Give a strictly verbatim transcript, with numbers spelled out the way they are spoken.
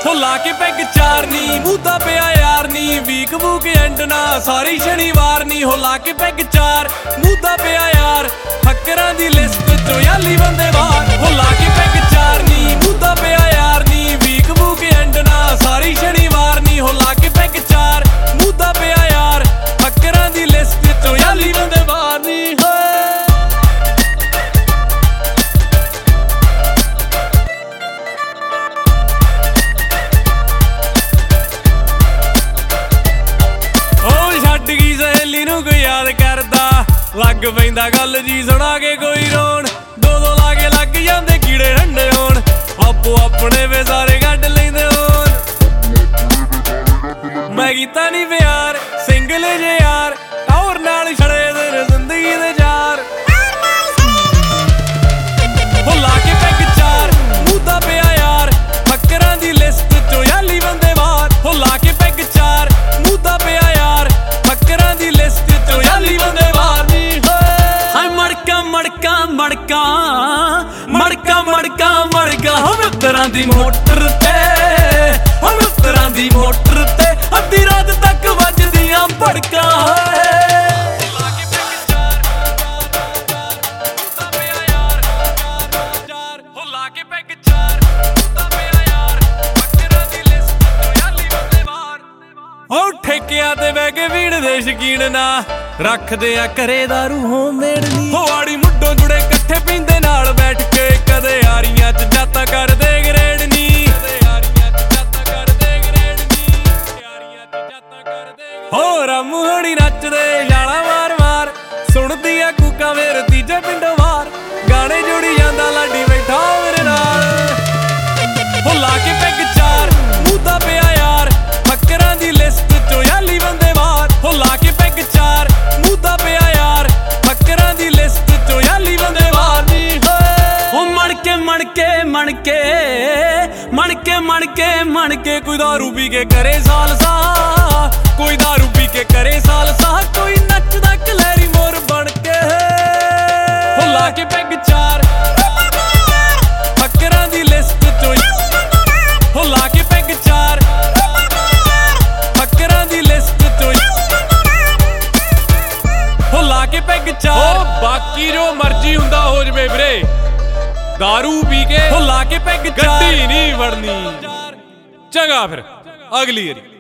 ਹੋ ਲਾ ਕੇ ਪੈਗ ਚਾਰ ਨੀ ਮੂਦਾ ਪਿਆ ਯਾਰ ਨੀ ਵੀਕ ਵੂਕ ਐਂਡ ਨਾ ਸਾਰੀ ਸ਼ਨੀਵਾਰ ਨੀ ਹੋ ਲਾ ਕੇ ਪੈਗ ਚਾਰ ਮੂਦਾ ਪਿਆ ਯਾਰ ਫੱਕਰਾਂ ਦੀ ਲਿਸਟ ਚੋਂ ਯਾਲੀ ਬੰਦੇ ਬਾਹਰ ਹੋ ਲਾ ਕੇ ਪੈਗ ਚਾਰ ਨੀ ਮੂਦਾ ਪਿਆ ਯਾਰ ਨੀ ਵੀਕ ਵੂਕ ਐਂਡ ਨਾ ਸਾਰੀ ਸ਼ਨੀਵਾਰ ਨੀ ਹੋ ਲਾ ਕੇ ਪੈਗ ਚਾਰ ਮੂਦਾ ਪਿਆ ਯਾਰ ਫੱਕਰਾਂ ਦੀ ਲਿਸਟ ਚੋਂ ਯਾਲੀ ਬੰਦੇ ਬਾਹਰ ਨੀ ਕੋਈ याद करदा लग पैंदा गल जी सुना के कोई रोन दो दो लागे लग जांदे कीड़े ठंडे होण आपो अपने वे सारे कड्ड लैंदे होण मैं कीता नी प्यार सिंगल जे यार और नाल छड़े तेरे जिंदगी दे चार हो ला के पैग चार मूदा पिया यार फक्करां दी लिस्ट चों याली बंदे बाहर हो ला के पैग चार मूदा पिया यार फक्करां दी लिस्ट मड़का मड़का मड़का मड़का मड़का हम मित्तरां दी मोटर ते हम मित्तरां दी मोटर ते अद्धी रात तक वजदियां भड़का ठेकिया ते बह के भीड़ दे शकीन ना रखदे आ घरे दारू होममेड नी हो आड़ी मुड्डों जुड़े कट्ठे पींदे नाल बैठ के कदे यारियां च जाता करदे ग्रेड नी कदे यारियां च जाता करदे ग्रेड नी यारियां च जाता करदे हो रामू हणी नचदे छाला मार मार सुणदी आ कूका मेरे तीजे पिंडों बाहर गाने जोड़ी जांदा लाडी बैठा मेरे नाल हो ला के पैग चार मूदा पिया यार फक्करां दी लिस्ट चों याली बंदे बाहर हो ला के पैग चार मूदा पिया यार फक्करां दी लिस्ट चों याली बंदे बाहर नी हो मणके मणके मणके मणके मणके मणके कोई दारू पी के करे सालसा कोई दारू पी के करे सालसा कोई नचदा कलैरी मोर बन के हो ला के पैग चार फक्करां दी लिस्ट चों हो ला के पैग चार फक्करां दी लिस्ट चों हो ला के पैग चार बाकी जो मर्जी हुंदा हो जवे वीरे दारू पी के हो ला के पैग चार गड्डी नहीं वड़नी चंगा फिर अगली वारी।